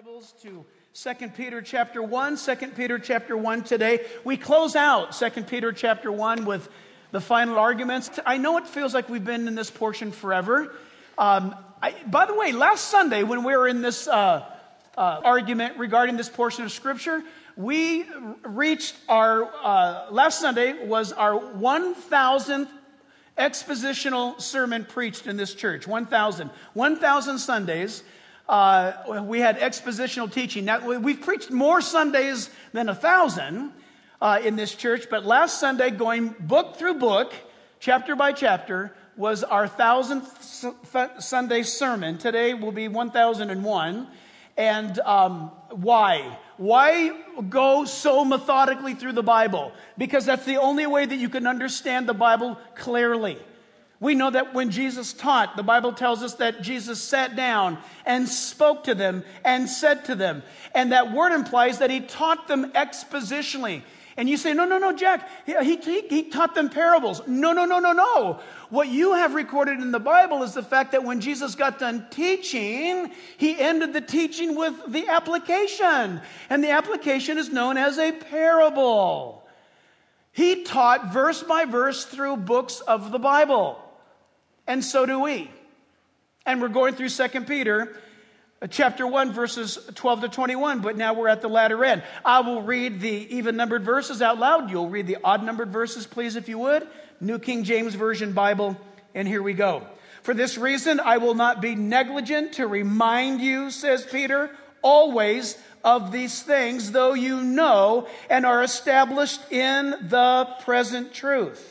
Bibles to 2 Peter chapter 1, 2 Peter chapter 1 today. We close out 2 Peter chapter 1 with the final arguments. I know it feels like we've been in this portion forever. By the way, last Sunday when we were in this argument regarding this portion of Scripture, we reached last Sunday was our 1,000th expositional sermon preached in this church. 1,000 Sundays. We had expositional teaching. Now, we've preached more Sundays than 1,000 in this church, but last Sunday, going book through book, chapter by chapter, was our 1,000th Sunday sermon. Today will be 1,001. And why? Why go so methodically through the Bible? Because that's the only way that you can understand the Bible clearly. We know that when Jesus taught, the Bible tells us that Jesus sat down and spoke to them and said to them. And that word implies that he taught them expositionally. And you say, no, Jack, he taught them parables. No. What you have recorded in the Bible is the fact that when Jesus got done teaching, he ended the teaching with the application. And the application is known as a parable. He taught verse by verse through books of the Bible. And so do we. And we're going through 2 Peter chapter 1, verses 12 to 21, but now we're at the latter end. I will read the even-numbered verses out loud. You'll read the odd-numbered verses, please, if you would. New King James Version Bible, and here we go. For this reason, I will not be negligent to remind you, says Peter, always of these things, though you know and are established in the present truth.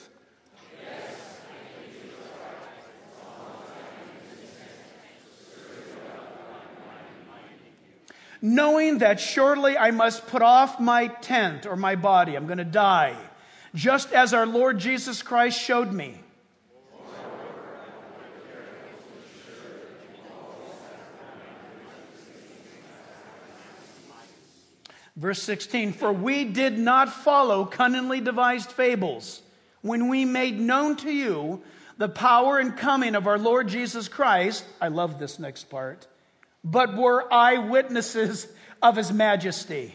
Knowing that surely I must put off my tent or my body. I'm going to die. Just as our Lord Jesus Christ showed me. Verse 16, for we did not follow cunningly devised fables when we made known to you the power and coming of our Lord Jesus Christ. I love this next part. But were eyewitnesses of his majesty.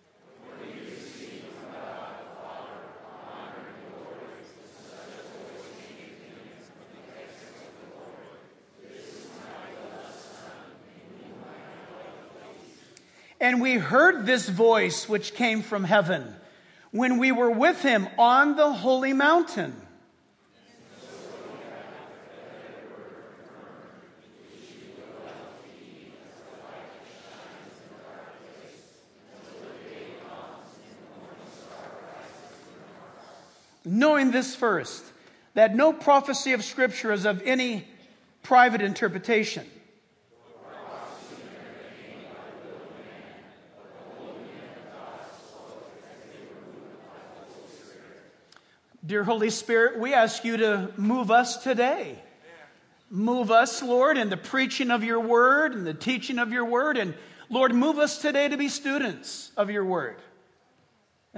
And we heard this voice which came from heaven when we were with him on the holy mountain. Knowing this first, that no prophecy of Scripture is of any private interpretation. Dear Holy Spirit, we ask you to move us today. Move us, Lord, in the preaching of your word and the teaching of your word. And Lord, move us today to be students of your word. And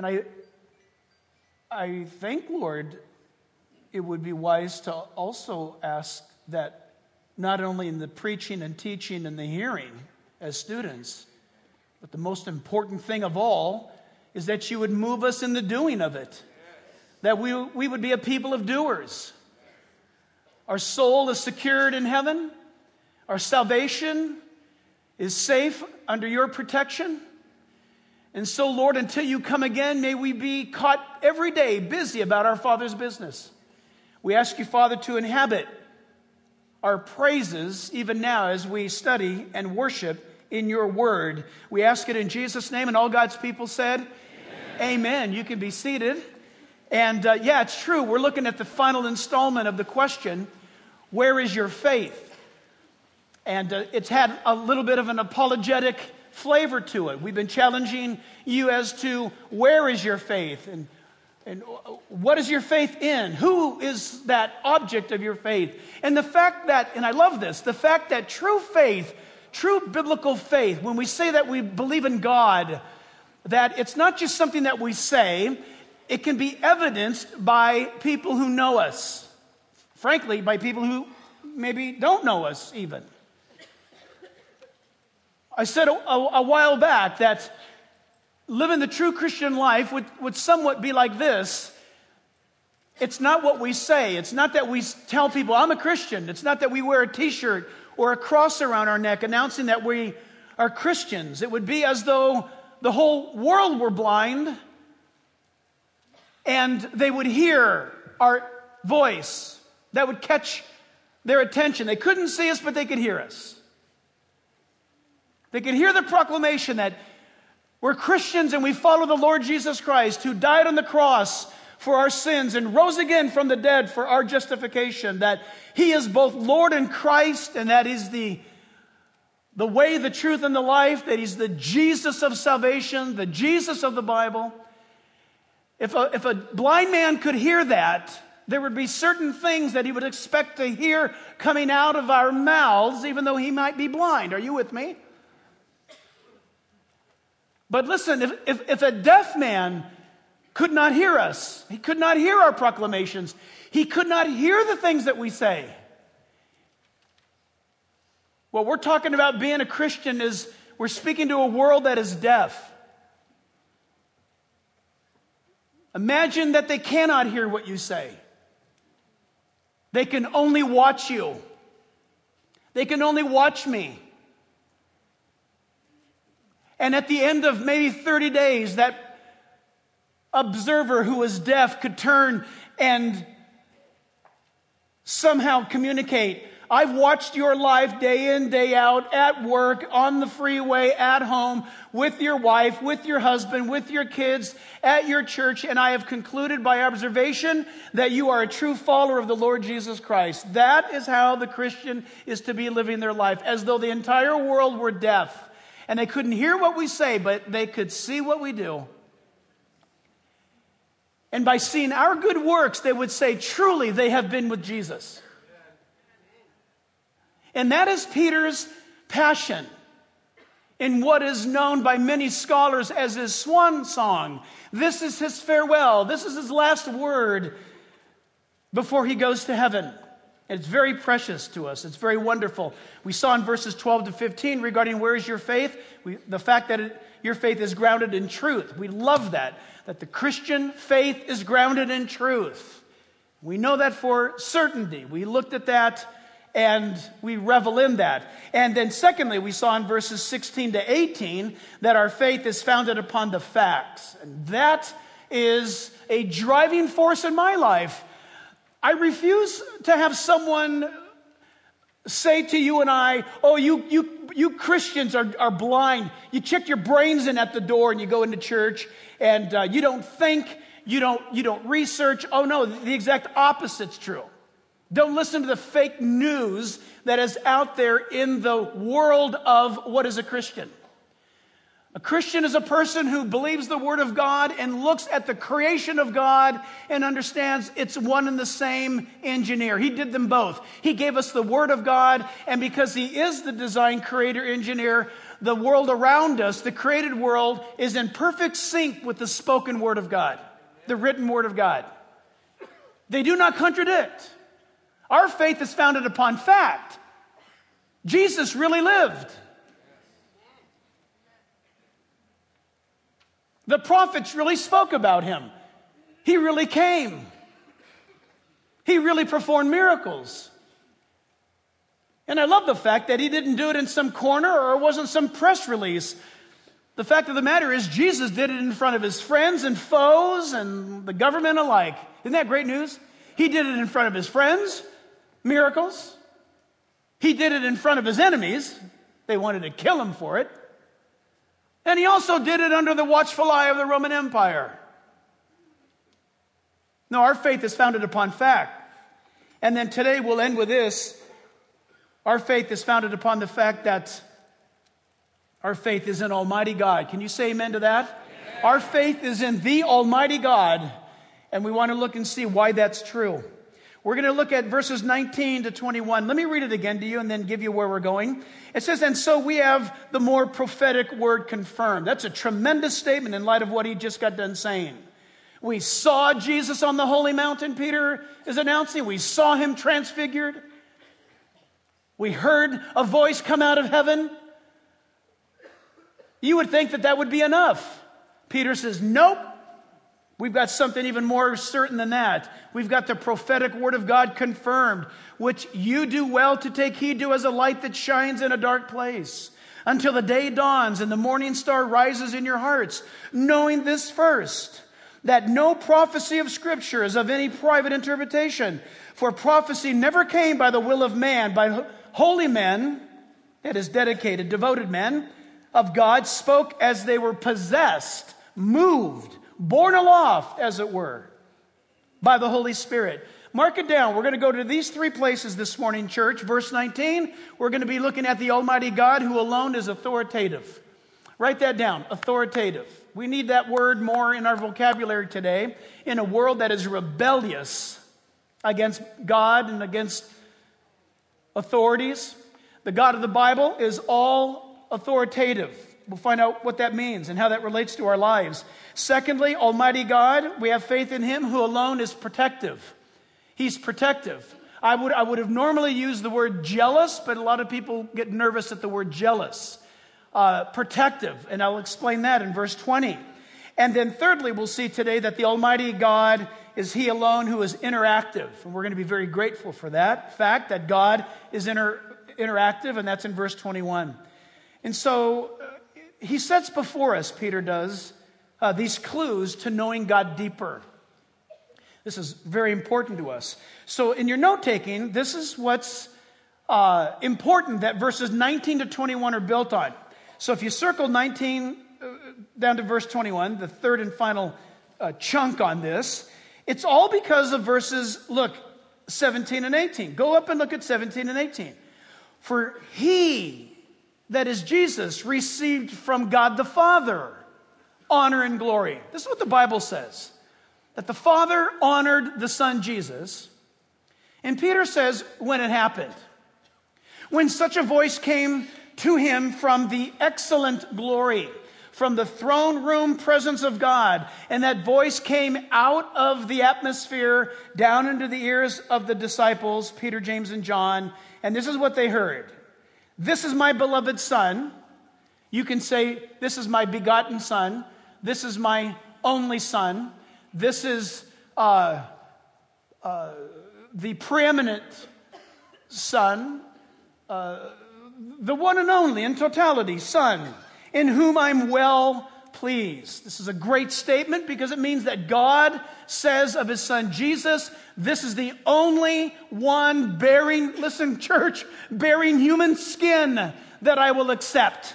I think, Lord, it would be wise to also ask that not only in the preaching and teaching and the hearing as students, but the most important thing of all is that you would move us in the doing of it. That we would be a people of doers. Our soul is secured in heaven. Our salvation is safe under your protection. And so, Lord, until you come again, may we be caught every day busy about our Father's business. We ask you, Father, to inhabit our praises even now as we study and worship in your word. We ask it in Jesus' name, and all God's people said, Amen. You can be seated. And it's true. We're looking at the final installment of the question, where is your faith? And it's had a little bit of an apologetic flavor to it. We've been challenging you as to where is your faith and what is your faith in? Who is that object of your faith? And the fact that, and I love this, the fact that true faith, true biblical faith, when we say that we believe in God, that it's not just something that we say, it can be evidenced by people who know us. Frankly, by people who maybe don't know us even. I said a while back that living the true Christian life would somewhat be like this. It's not what we say. It's not that we tell people, I'm a Christian. It's not that we wear a t-shirt or a cross around our neck announcing that we are Christians. It would be as though the whole world were blind and they would hear our voice that would catch their attention. They couldn't see us, but they could hear us. They could hear the proclamation that we're Christians and we follow the Lord Jesus Christ, who died on the cross for our sins and rose again from the dead for our justification, that He is both Lord and Christ, and that He's the way, the truth, and the life, that He's the Jesus of salvation, the Jesus of the Bible. If a blind man could hear that, there would be certain things that he would expect to hear coming out of our mouths, even though he might be blind. Are you with me? But listen, if a deaf man could not hear us, he could not hear our proclamations, he could not hear the things that we say. What we're talking about being a Christian is we're speaking to a world that is deaf. Imagine that they cannot hear what you say. They can only watch you. They can only watch me. And at the end of maybe 30 days, that observer who was deaf could turn and somehow communicate. I've watched your life day in, day out, at work, on the freeway, at home, with your wife, with your husband, with your kids, at your church, and I have concluded by observation that you are a true follower of the Lord Jesus Christ. That is how the Christian is to be living their life, as though the entire world were deaf, and they couldn't hear what we say, but they could see what we do. And by seeing our good works, they would say, truly, they have been with Jesus. And that is Peter's passion in what is known by many scholars as his swan song. This is his farewell. This is his last word before he goes to heaven. It's very precious to us. It's very wonderful. We saw in verses 12 to 15 regarding where is your faith, the fact that your faith is grounded in truth. We love that the Christian faith is grounded in truth. We know that for certainty. We looked at that and we revel in that. And then secondly, we saw in verses 16 to 18 that our faith is founded upon the facts. And that is a driving force in my life. I refuse to have someone say to you and I, oh, you Christians are blind. You check your brains in at the door and you go into church and you don't think, you don't research. Oh no, the exact opposite's true. Don't listen to the fake news that is out there in the world of what is a Christian. A Christian is a person who believes the Word of God and looks at the creation of God and understands it's one and the same engineer. He did them both. He gave us the Word of God, and because He is the design, creator, engineer, the world around us, the created world, is in perfect sync with the spoken Word of God, the written Word of God. They do not contradict. Our faith is founded upon fact. Jesus really lived. The prophets really spoke about Him. He really came. He really performed miracles. And I love the fact that He didn't do it in some corner or it wasn't some press release. The fact of the matter is Jesus did it in front of His friends and foes and the government alike. Isn't that great news? He did it in front of His friends. Miracles. He did it in front of His enemies. They wanted to kill Him for it. And He also did it under the watchful eye of the Roman Empire. No, our faith is founded upon fact. And then today we'll end with this. Our faith is founded upon the fact that our faith is in Almighty God. Can you say amen to that? Amen. Our faith is in the Almighty God. And we want to look and see why that's true. We're going to look at verses 19 to 21. Let me read it again to you and then give you where we're going. It says, and so we have the more prophetic word confirmed. That's a tremendous statement in light of what he just got done saying. We saw Jesus on the holy mountain, Peter is announcing. We saw Him transfigured. We heard a voice come out of heaven. You would think that that would be enough. Peter says, nope. We've got something even more certain than that. We've got the prophetic word of God confirmed, which you do well to take heed to as a light that shines in a dark place, until the day dawns and the morning star rises in your hearts, knowing this first, that no prophecy of Scripture is of any private interpretation. For prophecy never came by the will of man, by holy men, that is dedicated, devoted men of God, spoke as they were possessed, moved, borne aloft, as it were, by the Holy Spirit. Mark it down. We're going to go to these three places this morning, church. Verse 19, we're going to be looking at the Almighty God who alone is authoritative. Write that down, authoritative. We need that word more in our vocabulary today in a world that is rebellious against God and against authorities. The God of the Bible is all authoritative. We'll find out what that means and how that relates to our lives. Secondly, Almighty God, we have faith in Him who alone is protective. He's protective. I would have normally used the word jealous, but a lot of people get nervous at the word jealous. Protective, and I'll explain that in verse 20. And then thirdly, we'll see today that the Almighty God is He alone who is interactive. And we're going to be very grateful for that fact, that God is interactive, and that's in verse 21. And so He sets before us, Peter does, these clues to knowing God deeper. This is very important to us. So in your note-taking, this is what's important that verses 19 to 21 are built on. So if you circle 19 down to verse 21, the third and final chunk on this, it's all because of verses, 17 and 18. Go up and look at 17 and 18. For He, that is Jesus, received from God the Father honor and glory. This is what the Bible says, that the Father honored the Son Jesus. And Peter says when it happened. When such a voice came to him from the excellent glory, from the throne room presence of God, and that voice came out of the atmosphere down into the ears of the disciples, Peter, James, and John, and this is what they heard. This is my beloved Son. You can say, this is my begotten Son. This is my only Son. This is the preeminent Son, the one and only in totality Son, in whom I'm well pleased. This is a great statement because it means that God says of His Son Jesus, this is the only one bearing, listen church, bearing human skin that I will accept.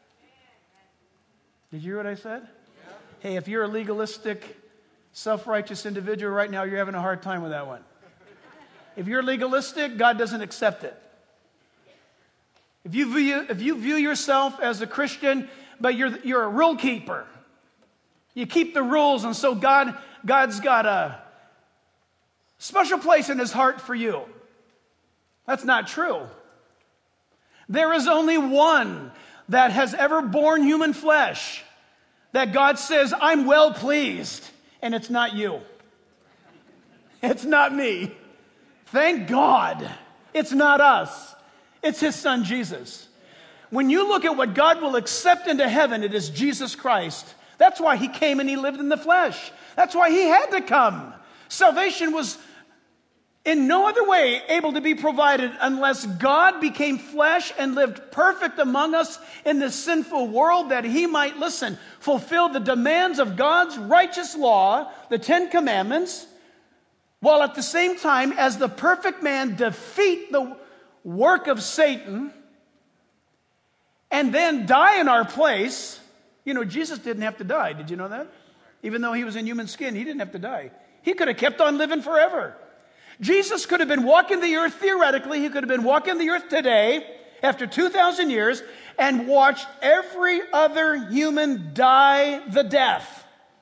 Did you hear what I said? Yeah. Hey, if you're a legalistic, self-righteous individual right now, you're having a hard time with that one. If you're legalistic, God doesn't accept it. If you view yourself as a Christian, but you're a rule keeper, you keep the rules, and so God's got a special place in His heart for you. That's not true. There is only one that has ever borne human flesh that God says, I'm well pleased, and it's not you. It's not me. Thank God. It's not us. It's His Son, Jesus. When you look at what God will accept into heaven, it is Jesus Christ. That's why He came and He lived in the flesh. That's why He had to come. Salvation was in no other way able to be provided unless God became flesh and lived perfect among us in this sinful world, that He might, fulfill the demands of God's righteous law, the 10 Commandments, while at the same time, as the perfect man, defeat the work of Satan and then die in our place. You know, Jesus didn't have to die. Did you know that? Even though He was in human skin, He didn't have to die. He could have kept on living forever. Jesus could have been walking the earth theoretically. He could have been walking the earth today after 2,000 years and watched every other human die the death.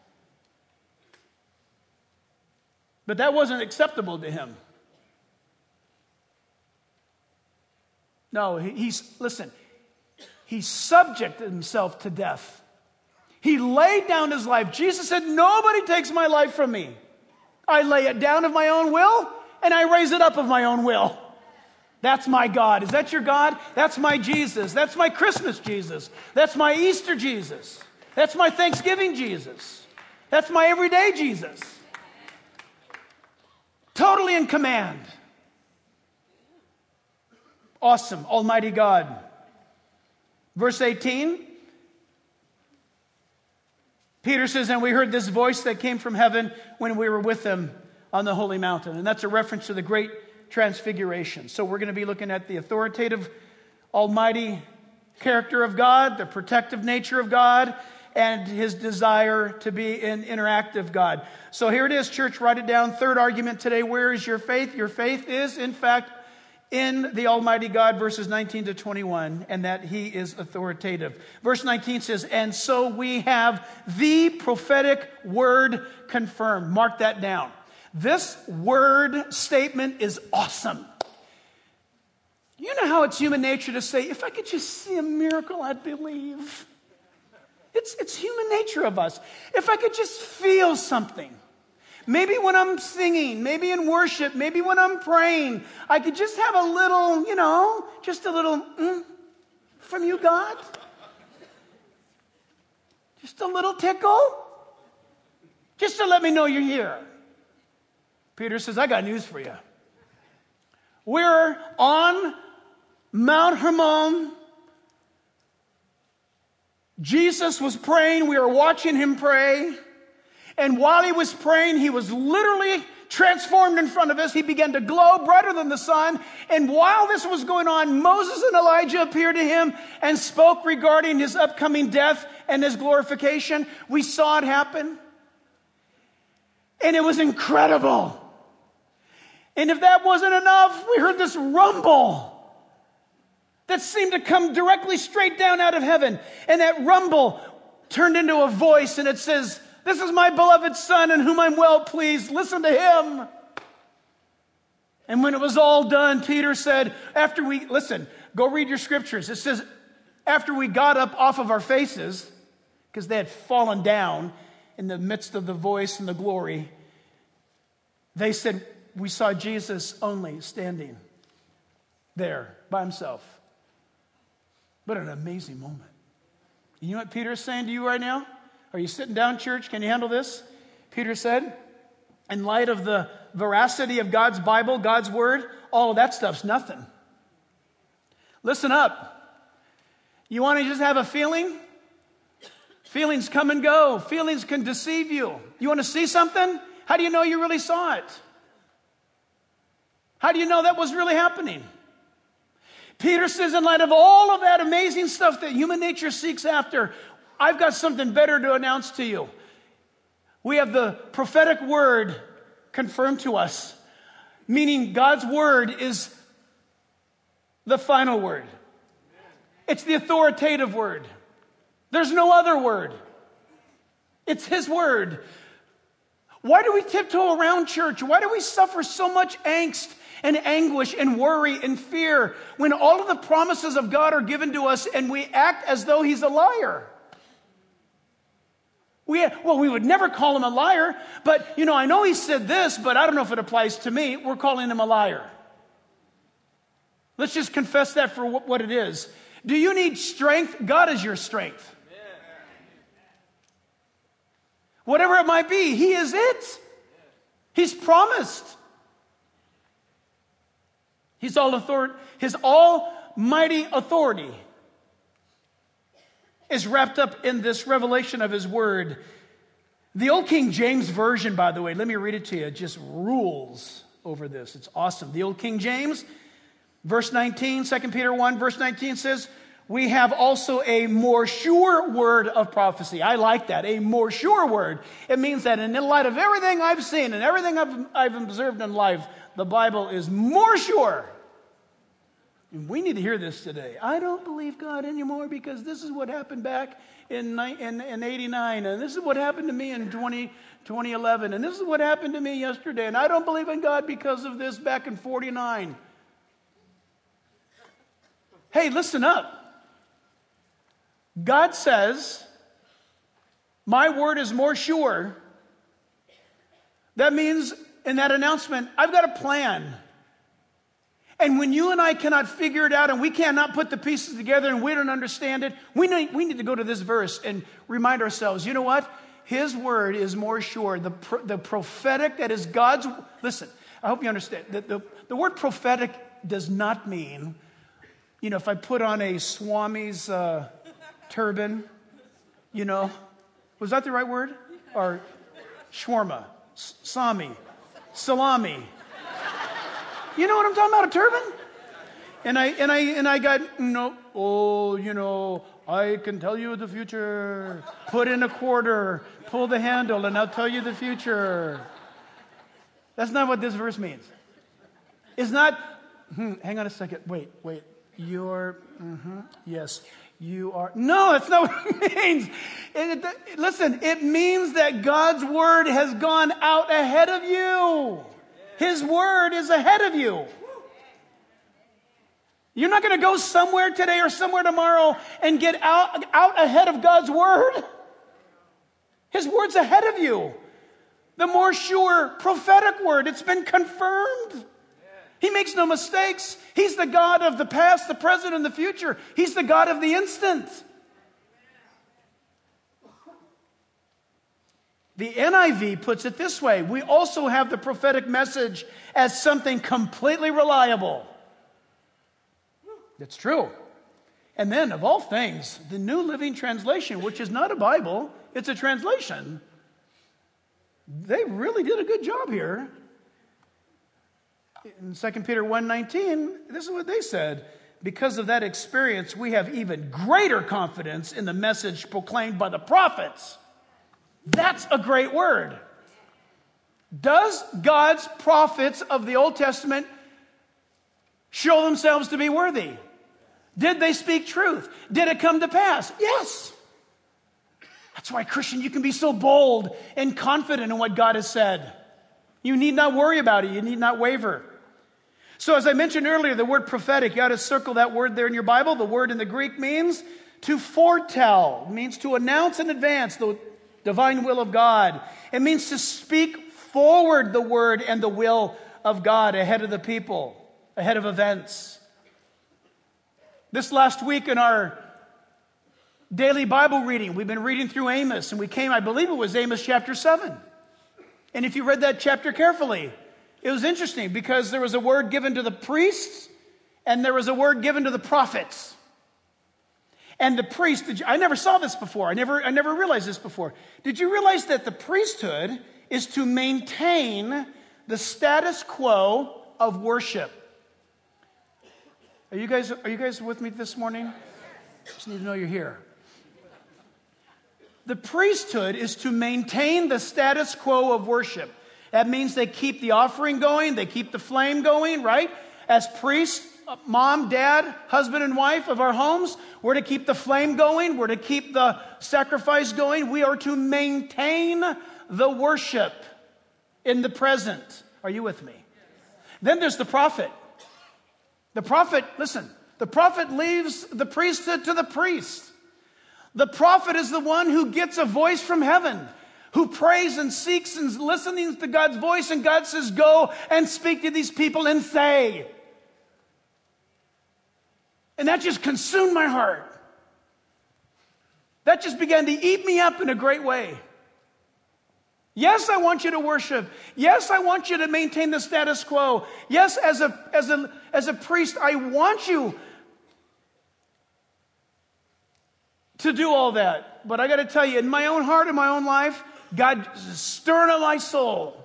But that wasn't acceptable to Him. No, He subjected Himself to death. He laid down His life. Jesus said, nobody takes my life from me. I lay it down of my own will, and I raise it up of my own will. That's my God. Is that your God? That's my Jesus. That's my Christmas Jesus. That's my Easter Jesus. That's my Thanksgiving Jesus. That's my everyday Jesus. Totally in command. Awesome, Almighty God. Verse 18, Peter says, and we heard this voice that came from heaven when we were with him on the holy mountain. And that's a reference to the great transfiguration. So we're going to be looking at the authoritative, almighty character of God, the protective nature of God, and his desire to be an interactive God. So here it is, church, write it down. Third argument today, where is your faith? Your faith is, in fact, in the Almighty God, verses 19 to 21, and that he is authoritative. Verse 19 says, and so we have the prophetic word confirmed. Mark that down. This word statement is awesome. You know how it's human nature to say, if I could just see a miracle, I'd believe. It's human nature of us. If I could just feel something. Maybe when I'm singing, maybe in worship, maybe when I'm praying, I could just have a little, just a little from you, God. Just a little tickle. Just to let me know you're here. Peter says, I got news for you. We're on Mount Hermon. Jesus was praying. We were watching him pray. And while he was praying, he was literally transformed in front of us. He began to glow brighter than the sun. And while this was going on, Moses and Elijah appeared to him and spoke regarding his upcoming death and his glorification. We saw it happen. And it was incredible. And if that wasn't enough, we heard this rumble that seemed to come directly straight down out of heaven. And that rumble turned into a voice, and it says, this is my beloved Son in whom I'm well pleased. Listen to him. And when it was all done, Peter said, go read your scriptures. It says, after we got up off of our faces, because they had fallen down in the midst of the voice and the glory, they said, we saw Jesus only standing there by himself. What an amazing moment. You know what Peter is saying to you right now? Are you sitting down, church? Can you handle this? Peter said, in light of the veracity of God's Bible, God's Word, all of that stuff's nothing. Listen up. You want to just have a feeling? Feelings come and go. Feelings can deceive you. You want to see something? How do you know you really saw it? How do you know that was really happening? Peter says, in light of all of that amazing stuff that human nature seeks after, I've got something better to announce to you. We have the prophetic word confirmed to us, meaning God's word is the final word. It's the authoritative word. There's no other word. It's his word. Why do we tiptoe around church? Why do we suffer so much angst and anguish and worry and fear when all of the promises of God are given to us and we act as though he's a liar? We would never call him a liar, but, I know he said this, but I don't know if it applies to me. We're calling him a liar. Let's just confess that for what it is. Do you need strength? God is your strength. Whatever it might be, he is it. He's promised. His almighty authority is wrapped up in this revelation of his word. The old King James Version, by the way, let me read it to you. It just rules over this. It's awesome. The old King James, verse 19, 2 Peter 1, verse 19 says, we have also a more sure word of prophecy. I like that, a more sure word. It means that in light of everything I've seen and everything I've observed in life, the Bible is more sure. And we need to hear this today. I don't believe God anymore because this is what happened back in 89, and this is what happened to me in 2011, and this is what happened to me yesterday, and I don't believe in God because of this back in 49. Hey, listen up. God says, my word is more sure. That means in that announcement, I've got a plan. And when you and I cannot figure it out and we cannot put the pieces together and we don't understand it, we need to go to this verse and remind ourselves, you know what? His word is more sure. The prophetic that is God's... Listen, I hope you understand. The word prophetic does not mean, you know, if I put on a Swami's turban, you know, was that the right word? Or shawarma, Sami, salami. You know what I'm talking about, a turban? And I got, you know, I can tell you the future. Put in a quarter, pull the handle, and I'll tell you the future. That's not what this verse means. It's not, hang on a second, wait. Yes, you are. No, that's not what it means. Listen, it means that God's word has gone out ahead of you. His word is ahead of you. You're not going to go somewhere today or somewhere tomorrow and get out ahead of God's word. His word's ahead of you. The more sure prophetic word, it's been confirmed. He makes no mistakes. He's the God of the past, the present, and the future. He's the God of the instant. The NIV puts it this way. We also have the prophetic message as something completely reliable. That's true. And then, of all things, the New Living Translation, which is not a Bible, it's a translation. They really did a good job here. In 2 Peter 1:19, this is what they said. Because of that experience, we have even greater confidence in the message proclaimed by the prophets. That's a great word. Does God's prophets of the Old Testament show themselves to be worthy? Did they speak truth? Did it come to pass? Yes. That's why, Christian, you can be so bold and confident in what God has said. You need not worry about it. You need not waver. So as I mentioned earlier, the word prophetic, you ought to circle that word there in your Bible. The word in the Greek means to foretell. It means to announce in advance the divine will of God. It means to speak forward the word and the will of God ahead of the people, ahead of events. This last week in our daily Bible reading, we've been reading through Amos, and we came, I believe it was Amos chapter 7. And if you read that chapter carefully, it was interesting because there was a word given to the priests and there was a word given to the prophets. And the priest, I never saw this before. I never realized this before. Did you realize that the priesthood is to maintain the status quo of worship? Are you guys with me this morning? Just need to know you're here. The priesthood is to maintain the status quo of worship. That means they keep the offering going, they keep the flame going, right? As priests, mom, dad, husband, and wife of our homes, we're to keep the flame going, we're to keep the sacrifice going. We are to maintain the worship in the present. Are you with me? Then there's the prophet. The prophet, listen, the prophet leaves the priesthood to the priest. The prophet is the one who gets a voice from heaven, who prays and seeks and listens to God's voice, and God says, go and speak to these people and say. And that just consumed my heart. That just began to eat me up in a great way. Yes, I want you to worship. Yes, I want you to maintain the status quo. Yes, as a priest, I want you to do all that. But I got to tell you, in my own heart, in my own life, God is stirring up my soul.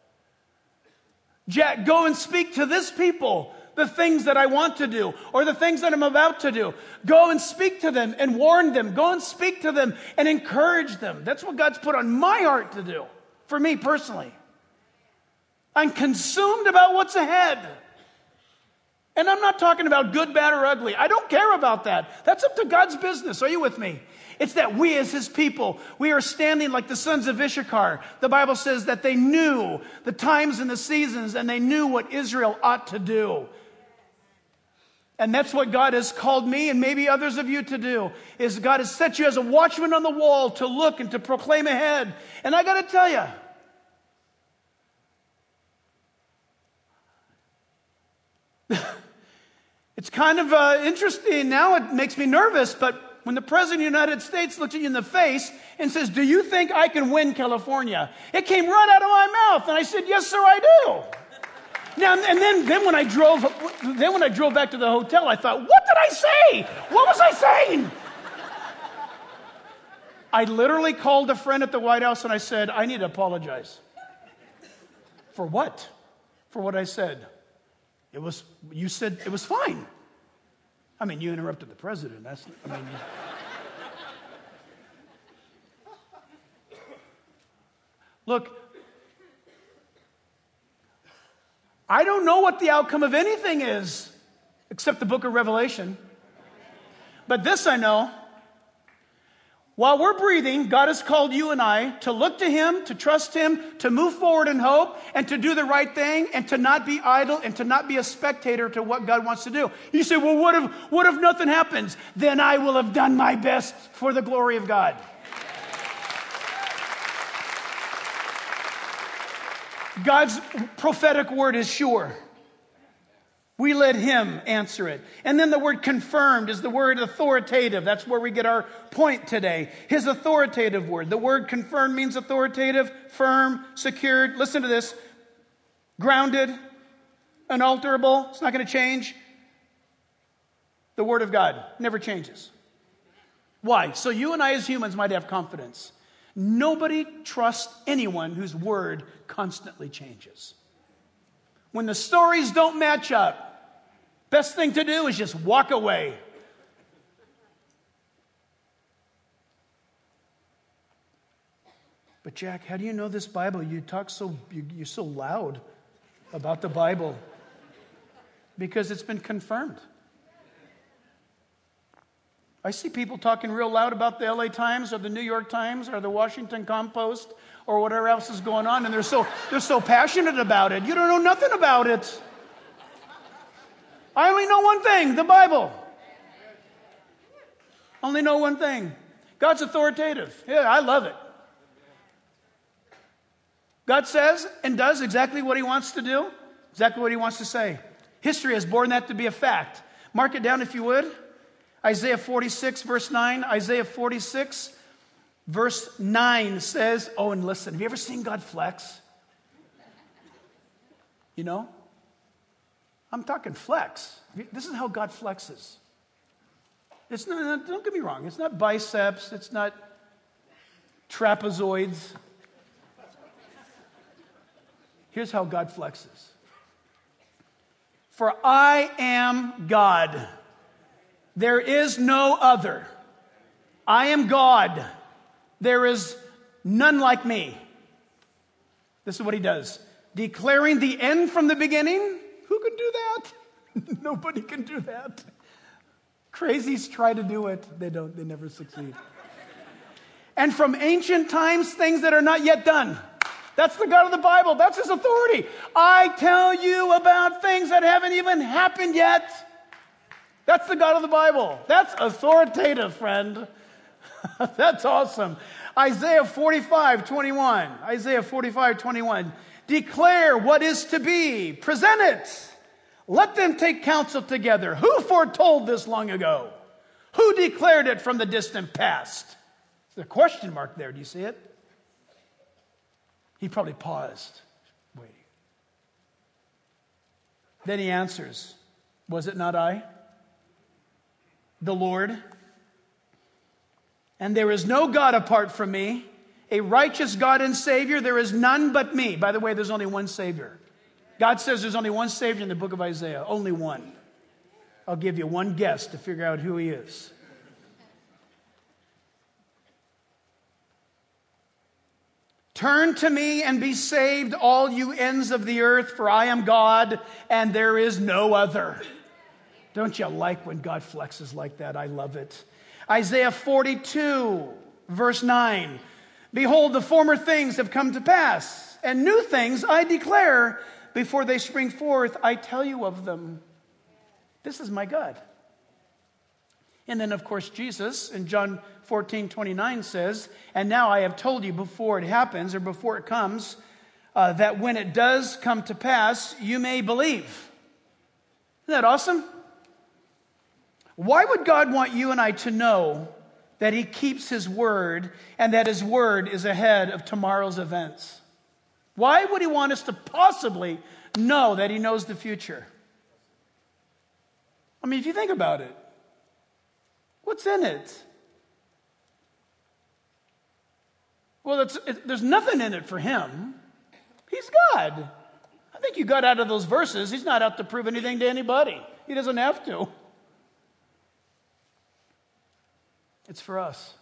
Jack, go and speak to this people the things that I want to do or the things that I'm about to do. Go and speak to them and warn them. Go and speak to them and encourage them. That's what God's put on my heart to do, for me personally. I'm consumed about what's ahead. And I'm not talking about good, bad, or ugly. I don't care about that. That's up to God's business. Are you with me? It's that we as His people, we are standing like the sons of Issachar. The Bible says that they knew the times and the seasons, and they knew what Israel ought to do. And that's what God has called me and maybe others of you to do, is God has set you as a watchman on the wall to look and to proclaim ahead. And I got to tell you, It's kind of interesting. Now it makes me nervous, but when the President of the United States looks at you in the face and says, do you think I can win California? It came right out of my mouth. And I said, yes, sir, I do. Now, and then when I drove back to the hotel, I thought, what did I say? What was I saying? I literally called a friend at the White House and I said, I need to apologize. For what? For what I said. You said it was fine. I mean, you interrupted the president. Look, I don't know what the outcome of anything is except the book of Revelation. But this I know. While we're breathing, God has called you and I to look to Him, to trust Him, to move forward in hope, and to do the right thing, and to not be idle, and to not be a spectator to what God wants to do. You say, well, what if nothing happens? Then I will have done my best for the glory of God. God's prophetic word is sure. We let Him answer it. And then the word confirmed is the word authoritative. That's where we get our point today. His authoritative word. The word confirmed means authoritative, firm, secured. Listen to this. Grounded, unalterable. It's not going to change. The word of God never changes. Why? So you and I as humans might have confidence. Nobody trusts anyone whose word constantly changes. When the stories don't match up, best thing to do is just walk away. But Jack, how do you know this Bible? You're so loud about the Bible. Because it's been confirmed. I see people talking real loud about the LA Times or the New York Times or the Washington Compost or whatever else is going on, and they're so passionate about it. You don't know nothing about it. I only know one thing, the Bible. Only know one thing. God's authoritative. Yeah, I love it. God says and does exactly what He wants to do, exactly what He wants to say. History has borne that to be a fact. Mark it down if you would. Isaiah 46, verse 9. Isaiah 46, verse 9 says, oh, and listen, have you ever seen God flex? You know? I'm talking flex. This is how God flexes. It's not, don't get me wrong, it's not biceps, it's not trapezoids. Here's how God flexes. For I am God. There is no other. I am God. There is none like me. This is what He does. Declaring the end from the beginning. Who can do that? Nobody can do that. Crazies try to do it. They don't. They never succeed. And from ancient times, things that are not yet done. That's the God of the Bible. That's His authority. I tell you about things that haven't even happened yet. That's the God of the Bible. That's authoritative, friend. That's awesome. Isaiah 45:21. Isaiah 45:21. Declare what is to be. Present it. Let them take counsel together. Who foretold this long ago? Who declared it from the distant past? There's a question mark there. Do you see it? He probably paused, waiting. Then He answers, was it not I, the Lord? And there is no God apart from me, a righteous God and Savior. There is none but me. By the way, there's only one Savior. God says there's only one Savior in the book of Isaiah. Only one. I'll give you one guess to figure out who He is. Turn to me and be saved, all you ends of the earth, for I am God and there is no other. Don't you like when God flexes like that? I love it. Isaiah 42, verse 9. Behold, the former things have come to pass, and new things I declare. Before they spring forth, I tell you of them. This is my God. And then, of course, Jesus in John 14:29 says, and now I have told you before it happens or before it comes, that when it does come to pass, you may believe. Isn't that awesome? Why would God want you and I to know that He keeps His word and that His word is ahead of tomorrow's events? Why would He want us to possibly know that He knows the future? I mean, if you think about it, what's in it? Well, there's nothing in it for Him. He's God. I think you got out of those verses, He's not out to prove anything to anybody. He doesn't have to. It's for us.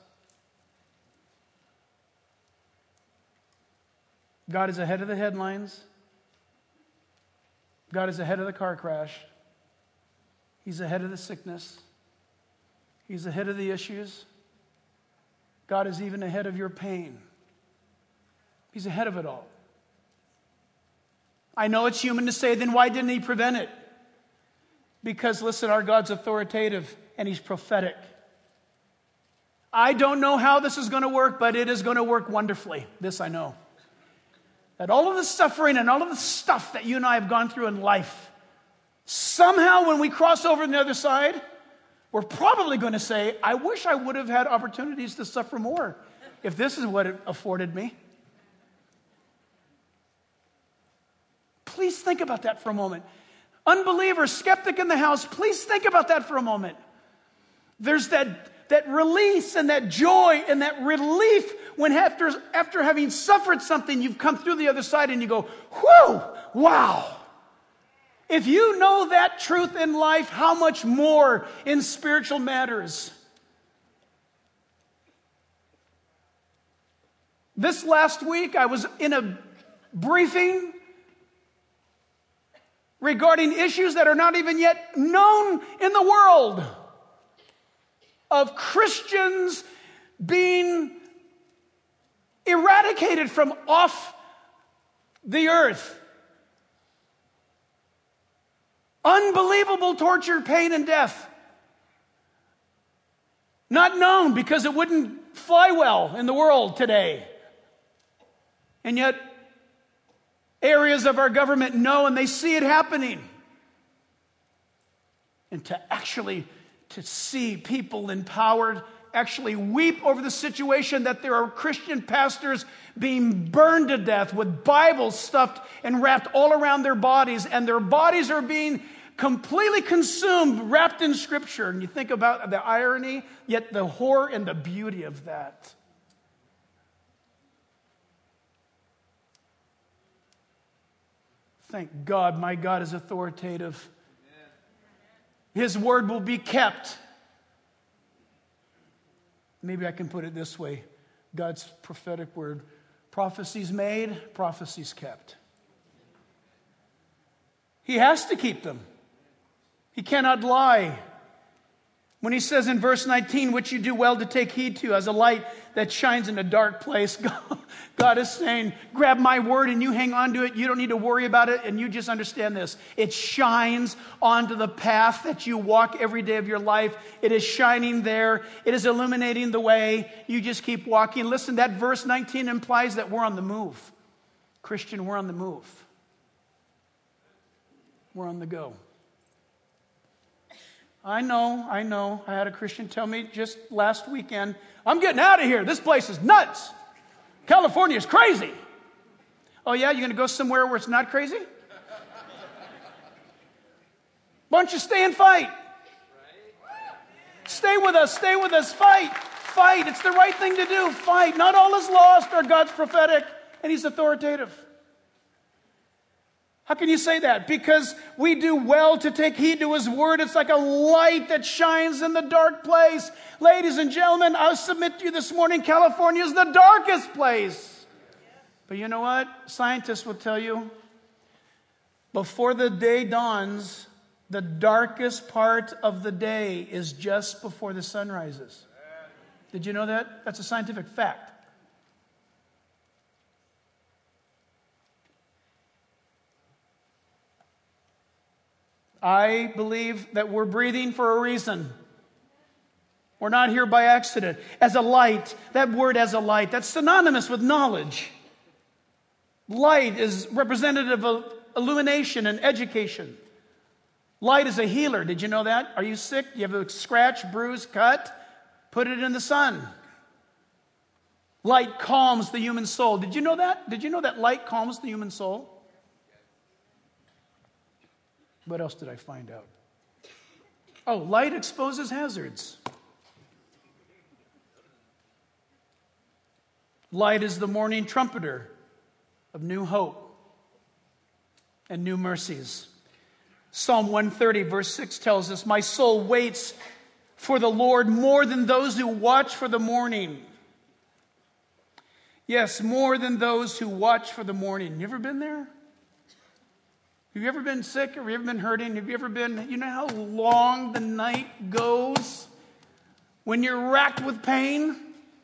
God is ahead of the headlines. God is ahead of the car crash. He's ahead of the sickness. He's ahead of the issues. God is even ahead of your pain. He's ahead of it all. I know it's human to say, then why didn't He prevent it? Because, listen, our God's authoritative and He's prophetic. I don't know how this is going to work, but it is going to work wonderfully. This I know. That all of the suffering and all of the stuff that you and I have gone through in life, somehow when we cross over on the other side, we're probably going to say, I wish I would have had opportunities to suffer more if this is what it afforded me. Please think about that for a moment. Unbeliever, skeptic in the house, please think about that for a moment. There's that release and that joy and that relief when after having suffered something, you've come through the other side and you go, whew, wow. If you know that truth in life, how much more in spiritual matters? This last week, I was in a briefing regarding issues that are not even yet known in the world, of Christians being eradicated from off the earth. Unbelievable torture, pain, and death. Not known because it wouldn't fly well in the world today. And yet, areas of our government know and they see it happening. And to see people empowered actually weep over the situation that there are Christian pastors being burned to death with Bibles stuffed and wrapped all around their bodies, and their bodies are being completely consumed, wrapped in Scripture. And you think about the irony, yet the horror and the beauty of that. Thank God, my God is authoritative. His word will be kept. Maybe I can put it this way. God's prophetic word. Prophecies made, prophecies kept. He has to keep them. He cannot lie. When He says in verse 19, which you do well to take heed to as a light that shines in a dark place, God is saying, grab my word and you hang on to it. You don't need to worry about it, and you just understand this. It shines onto the path that you walk every day of your life. It is shining there. It is illuminating the way. You just keep walking. Listen, that verse 19 implies that we're on the move. Christian, we're on the move. We're on the go. I know. I had a Christian tell me just last weekend, I'm getting out of here. This place is nuts. California is crazy. Oh yeah, you're going to go somewhere where it's not crazy? Why don't you stay and fight? Stay with us, fight. Fight, it's the right thing to do. Fight. Not all is lost. Our God's prophetic and He's authoritative. How can you say that? Because we do well to take heed to His word. It's like a light that shines in the dark place. Ladies and gentlemen, I'll submit to you this morning, California is the darkest place. But you know what? Scientists will tell you, before the day dawns, the darkest part of the day is just before the sun rises. Did you know that? That's a scientific fact. I believe that we're breathing for a reason. We're not here by accident. As a light, that word as a light, that's synonymous with knowledge. Light is representative of illumination and education. Light is a healer. Did you know that? Are you sick? Do you have a scratch, bruise, cut? Put it in the sun. Light calms the human soul. Did you know that? Did you know that light calms the human soul? What else did I find out? Oh, light exposes hazards. Light is the morning trumpeter of new hope and new mercies. Psalm 130, verse 6 tells us, my soul waits for the Lord more than those who watch for the morning. Yes, more than those who watch for the morning. You ever been there? Have you ever been sick? Have you ever been hurting? Have you ever been, you know how long the night goes when you're racked with pain?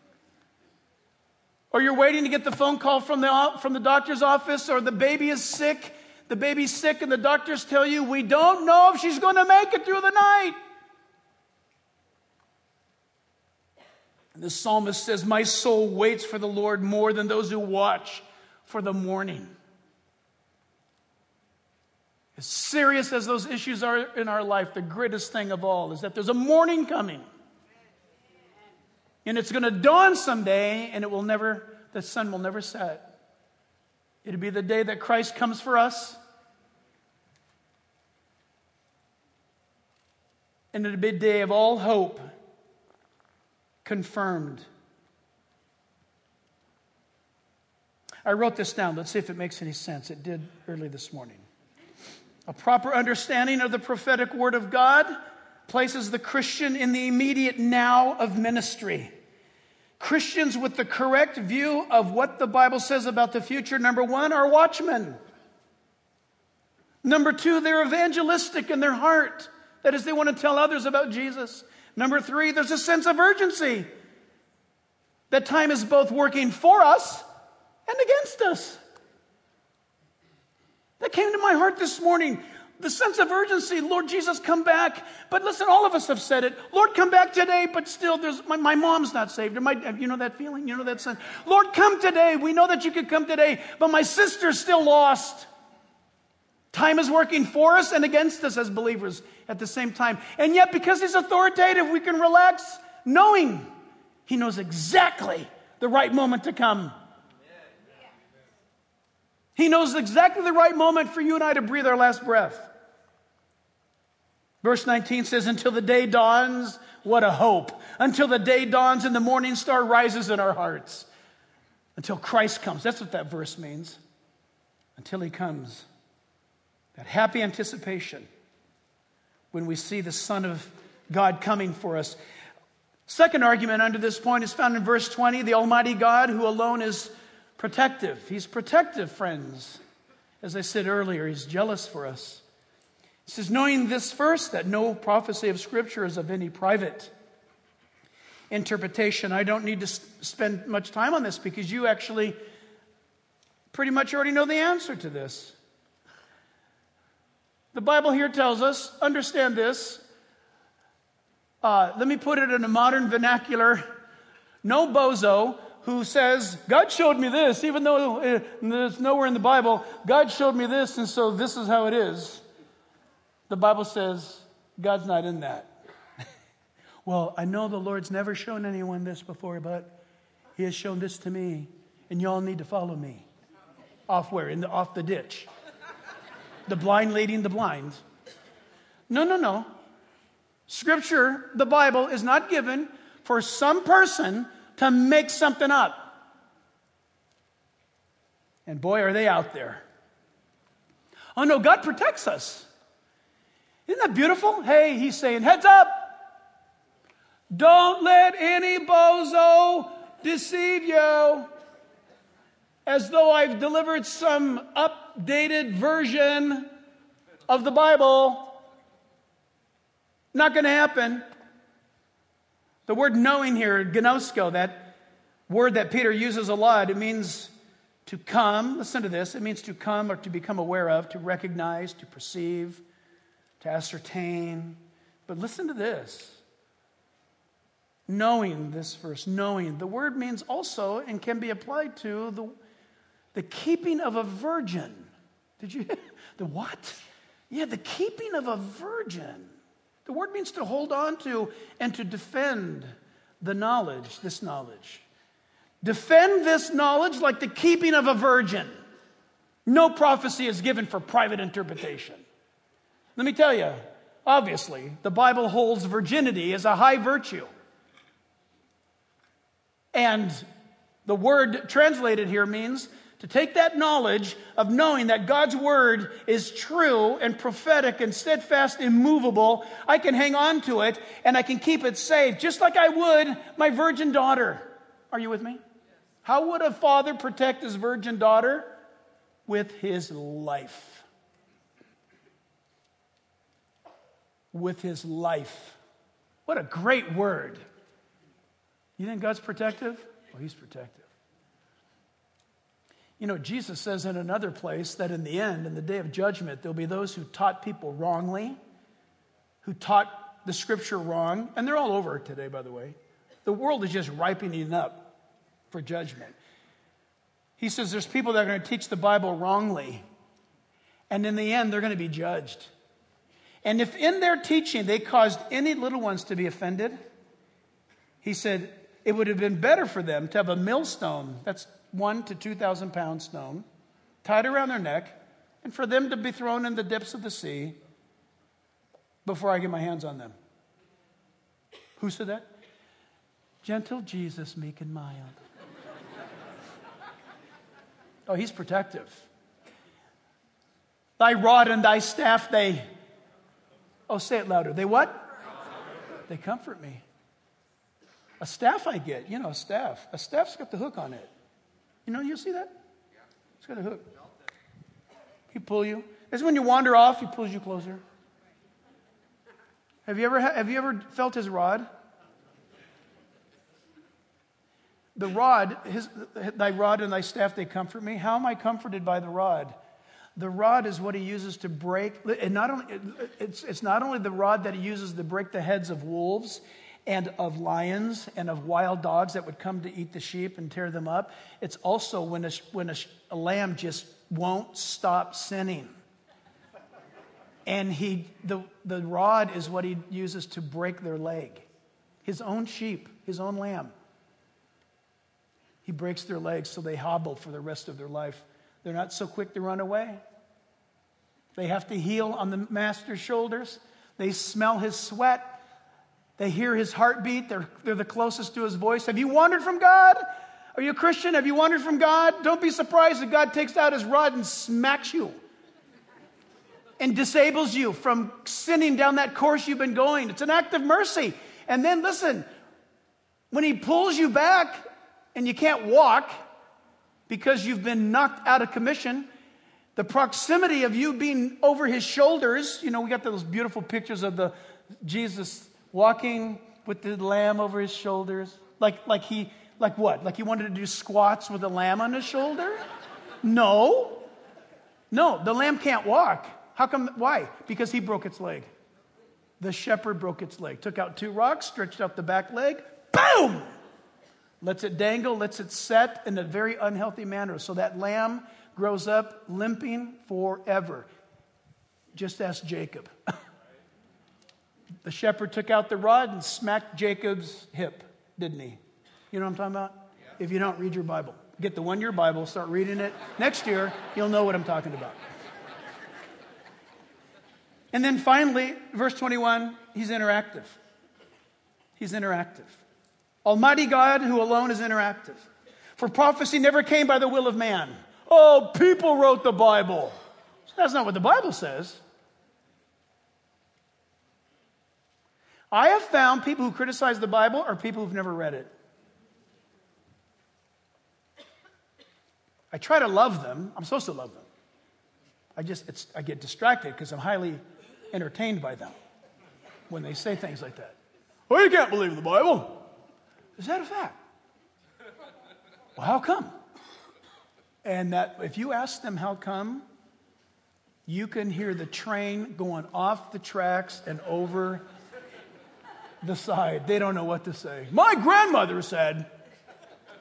Or you're waiting to get the phone call from the doctor's office, or the baby is sick. The baby's sick and the doctors tell you, we don't know if she's going to make it through the night. And the psalmist says, my soul waits for the Lord more than those who watch for the morning. As serious as those issues are in our life, the greatest thing of all is that there's a morning coming. And it's going to dawn someday, and the sun will never set. It'll be the day that Christ comes for us. And it'll be a day of all hope confirmed. I wrote this down. Let's see if it makes any sense. It did early this morning. A proper understanding of the prophetic word of God places the Christian in the immediate now of ministry. Christians with the correct view of what the Bible says about the future, number one, are watchmen. Number two, they're evangelistic in their heart. That is, they want to tell others about Jesus. Number three, there's a sense of urgency. That time is both working for us and against us. That came to my heart this morning. The sense of urgency, Lord Jesus, come back. But listen, all of us have said it. Lord, come back today, but still, my mom's not saved. You know that feeling? You know that sense? Lord, come today. We know that you could come today, but my sister's still lost. Time is working for us and against us as believers at the same time. And yet, because He's authoritative, we can relax knowing He knows exactly the right moment to come. He knows exactly the right moment for you and I to breathe our last breath. Verse 19 says, until the day dawns, what a hope. Until the day dawns and the morning star rises in our hearts. Until Christ comes. That's what that verse means. Until He comes. That happy anticipation when we see the Son of God coming for us. Second argument under this point is found in verse 20. The Almighty God, who alone is protective. He's protective, friends. As I said earlier, He's jealous for us. He says, knowing this first, that no prophecy of Scripture is of any private interpretation. I don't need to spend much time on this because you actually pretty much already know the answer to this. The Bible here tells us, understand this. Let me put it in a modern vernacular. No bozo who says, God showed me this, even though it's nowhere in the Bible. God showed me this, and so this is how it is. The Bible says, God's not in that. Well, I know the Lord's never shown anyone this before, but He has shown this to me, and y'all need to follow me. Off where? Off the ditch. The blind leading the blind. No. Scripture, the Bible, is not given for some person to make something up. And boy, are they out there. Oh no, God protects us. Isn't that beautiful? Hey, He's saying, heads up. Don't let any bozo deceive you. As though I've delivered some updated version of the Bible. Not going to happen. The word knowing here, gnosko, that word that Peter uses a lot, it means to come. Listen to this. It means to come or to become aware of, to recognize, to perceive, to ascertain. But listen to this. Knowing, this verse, knowing. The word means also and can be applied to the keeping of a virgin. Did you? The what? Yeah, the keeping of a virgin. The word means to hold on to and to defend the knowledge, this knowledge. Defend this knowledge like the keeping of a virgin. No prophecy is given for private interpretation. Let me tell you, obviously, the Bible holds virginity as a high virtue. And the word translated here means to take that knowledge of knowing that God's word is true and prophetic and steadfast, immovable. I can hang on to it and I can keep it safe, just like I would my virgin daughter. Are you with me? How would a father protect his virgin daughter? With his life. With his life. What a great word. You think God's protective? Well, he's protective. You know, Jesus says in another place that in the end, in the day of judgment, there'll be those who taught people wrongly, who taught the scripture wrong, and they're all over today, by the way. The world is just ripening up for judgment. He says there's people that are going to teach the Bible wrongly, and in the end, they're going to be judged. And if in their teaching they caused any little ones to be offended, he said it would have been better for them to have a millstone, that's 1,000 to 2,000 pound stone, tied around their neck, and for them to be thrown in the depths of the sea before I get my hands on them. Who said that? Gentle Jesus, meek and mild. Oh, he's protective. Thy rod and thy staff, they... Oh, say it louder. They what? They comfort me. A staff I get. You know, a staff. A staff's got the hook on it. You know, you see that? It's got a hook. He pull you. It's when you wander off, he pulls you closer. Have you ever felt his rod? The rod, thy rod and thy staff, they comfort me. How am I comforted by the rod? The rod is what he uses to break. And it's not only the rod that he uses to break the heads of wolves and of lions and of wild dogs that would come to eat the sheep and tear them up. It's also when a lamb just won't stop sinning. And the rod is what he uses to break their leg. His own sheep, his own lamb. He breaks their legs so they hobble for the rest of their life. They're not so quick to run away. They have to heel on the master's shoulders. They smell his sweat. They hear his heartbeat. They're the closest to his voice. Have you wandered from God? Are you a Christian? Have you wandered from God? Don't be surprised if God takes out his rod and smacks you and disables you from sinning down that course you've been going. It's an act of mercy. And then listen, when he pulls you back and you can't walk because you've been knocked out of commission, the proximity of you being over his shoulders, you know, we got those beautiful pictures of the Jesus walking with the lamb over his shoulders. Like what? Like he wanted to do squats with a lamb on his shoulder? No, the lamb can't walk. How come? Why? Because he broke its leg. The shepherd broke its leg. Took out 2 rocks, stretched out the back leg. Boom! Lets it dangle, lets it set in a very unhealthy manner. So that lamb grows up limping forever. Just ask Jacob. The shepherd took out the rod and smacked Jacob's hip, didn't he? You know what I'm talking about? Yeah. If you don't read your Bible, get the 1-year Bible, start reading it. Next year, you'll know what I'm talking about. And then finally, verse 21, he's interactive. He's interactive. Almighty God, who alone is interactive. For prophecy never came by the will of man. Oh, people wrote the Bible. That's not what the Bible says. I have found people who criticize the Bible are people who've never read it. I try to love them. I'm supposed to love them. I get distracted because I'm highly entertained by them when they say things like that. Well, you can't believe the Bible. Is that a fact? Well, how come? And that if you ask them how come, you can hear the train going off the tracks and over the side. They don't know what to say. My grandmother said.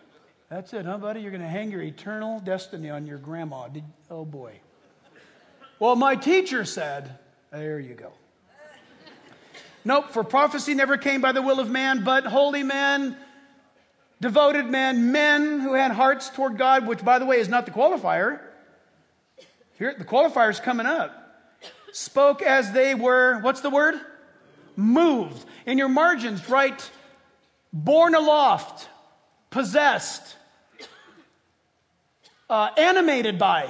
That's it, huh, buddy? You're going to hang your eternal destiny on your grandma. Oh, boy. Well, my teacher said, there you go. Nope, for prophecy never came by the will of man, but holy men, devoted men, men who had hearts toward God, which, by the way, is not the qualifier. Here, the qualifier is coming up. Spoke as they were, what's the word? Moved. In your margins, write, borne aloft, possessed, animated by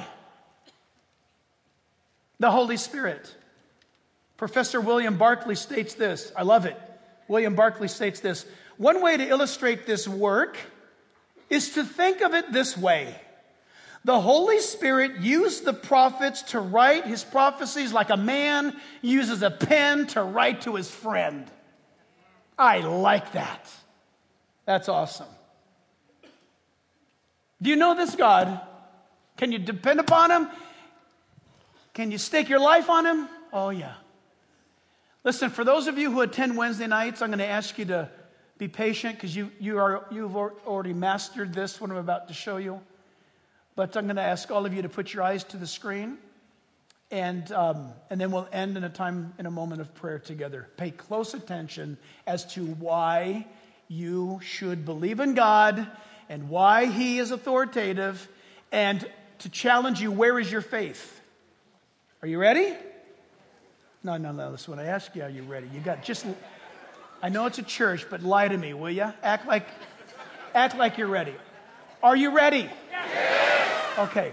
the Holy Spirit. Professor William Barclay states this. I love it. William Barclay states this. One way to illustrate this work is to think of it this way. The Holy Spirit used the prophets to write his prophecies like a man uses a pen to write to his friend. I like that. That's awesome. Do you know this God? Can you depend upon him? Can you stake your life on him? Oh, yeah. Listen, for those of you who attend Wednesday nights, I'm going to ask you to be patient because you've already mastered this, what I'm about to show you. But I'm going to ask all of you to put your eyes to the screen, and then we'll end in a moment of prayer together. Pay close attention as to why you should believe in God and why he is authoritative, and to challenge you, where is your faith? Are you ready? No. Listen, when I ask you, are you ready? I know it's a church, but lie to me, will you? Act like you're ready. Are you ready? Yes. Okay.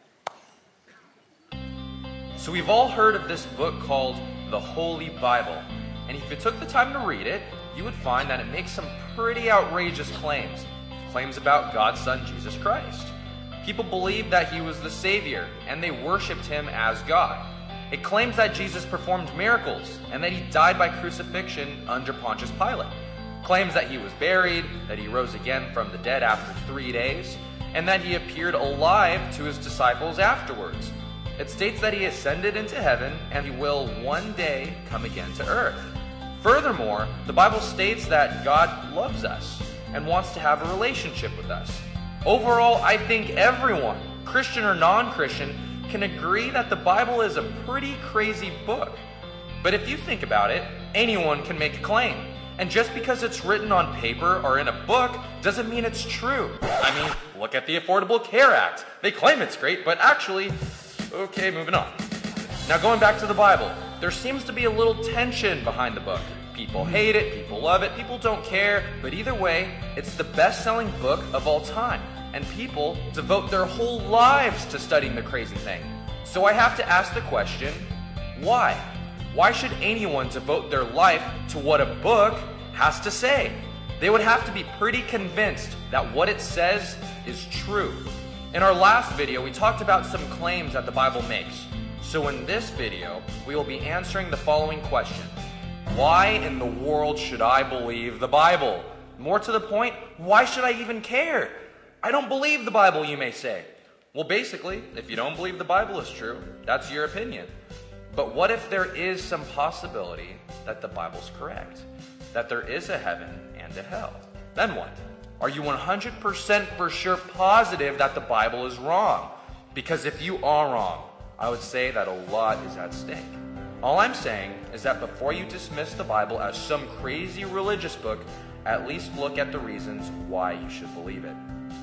So we've all heard of this book called the Holy Bible. And if you took the time to read it, you would find that it makes some pretty outrageous claims. Claims about God's Son, Jesus Christ. People believed that he was the Savior, and they worshipped him as God. It claims that Jesus performed miracles, and that he died by crucifixion under Pontius Pilate. Claims that he was buried, that he rose again from the dead after 3 days, and that he appeared alive to his disciples afterwards. It states that he ascended into heaven, and he will one day come again to earth. Furthermore, the Bible states that God loves us and wants to have a relationship with us. Overall, I think everyone, Christian or non-Christian, can agree that the Bible is a pretty crazy book. But if you think about it, anyone can make a claim. And just because it's written on paper or in a book doesn't mean it's true. I mean, look at the Affordable Care Act. They claim it's great, but actually, okay, moving on. Now going back to the Bible, there seems to be a little tension behind the book. People hate it, people love it, people don't care, but either way, it's the best-selling book of all time. And people devote their whole lives to studying the crazy thing. So I have to ask the question, why? Why should anyone devote their life to what a book has to say? They would have to be pretty convinced that what it says is true. In our last video, we talked about some claims that the Bible makes. So in this video, we will be answering the following question. Why in the world should I believe the Bible? More to the point, why should I even care? I don't believe the Bible, you may say. Well, basically, if you don't believe the Bible is true, that's your opinion. But what if there is some possibility that the Bible's correct? That there is a heaven and a hell? Then what? Are you 100% for sure positive that the Bible is wrong? Because if you are wrong, I would say that a lot is at stake. All I'm saying is that before you dismiss the Bible as some crazy religious book, at least look at the reasons why you should believe it.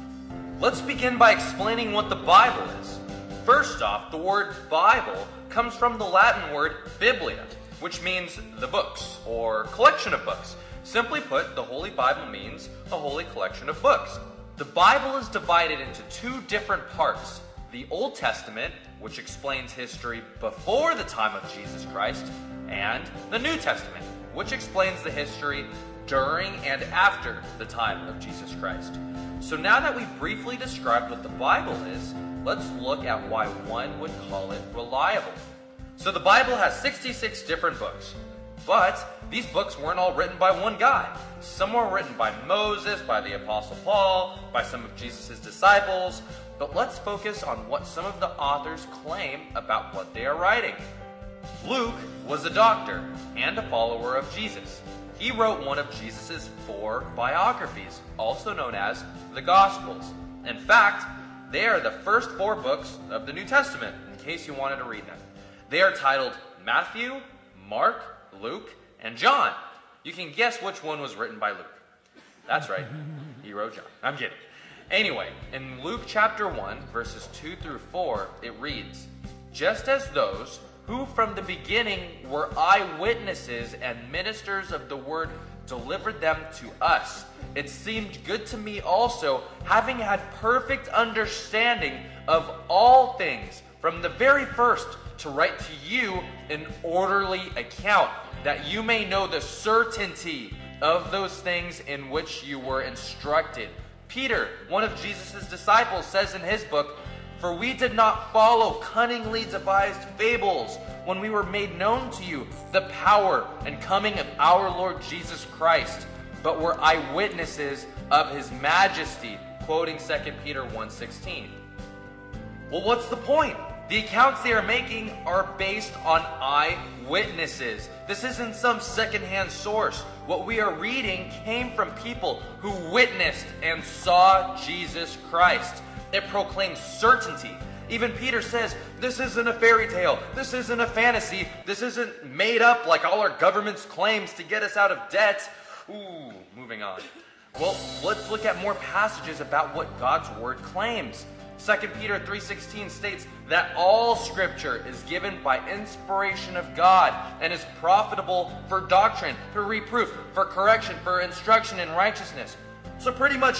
Let's begin by explaining what the Bible is. First off, the word Bible comes from the Latin word biblia, which means the books, or collection of books. Simply put, the Holy Bible means a holy collection of books. The Bible is divided into two different parts. The Old Testament, which explains history before the time of Jesus Christ, and the New Testament, which explains the history during and after the time of Jesus Christ. So now that we've briefly described what the Bible is, let's look at why one would call it reliable. So the Bible has 66 different books, but these books weren't all written by one guy. Some were written by Moses, by the Apostle Paul, by some of Jesus' disciples, but let's focus on what some of the authors claim about what they are writing. Luke was a doctor and a follower of Jesus. He wrote one of Jesus' 4 biographies, also known as the Gospels. In fact, they are the first 4 books of the New Testament, in case you wanted to read them. They are titled Matthew, Mark, Luke, and John. You can guess which one was written by Luke. That's right, he wrote John. I'm kidding. Anyway, in Luke chapter 1, verses 2 through 4, it reads, "Just as those who from the beginning were eyewitnesses and ministers of the word delivered them to us, it seemed good to me also, having had perfect understanding of all things from the very first, to write to you an orderly account, that you may know the certainty of those things in which you were instructed." Peter, one of Jesus' disciples, says in his book, "For we did not follow cunningly devised fables when we were made known to you the power and coming of our Lord Jesus Christ, but were eyewitnesses of his majesty," quoting 2 Peter 1:16. Well, what's the point? The accounts they are making are based on eyewitnesses. This isn't some secondhand source. What we are reading came from people who witnessed and saw Jesus Christ. It proclaims certainty. Even Peter says, this isn't a fairy tale. This isn't a fantasy. This isn't made up like all our government's claims to get us out of debt. Ooh, moving on. Well, let's look at more passages about what God's word claims. 2 Peter 3:16 states that all Scripture is given by inspiration of God and is profitable for doctrine, for reproof, for correction, for instruction in righteousness. So pretty much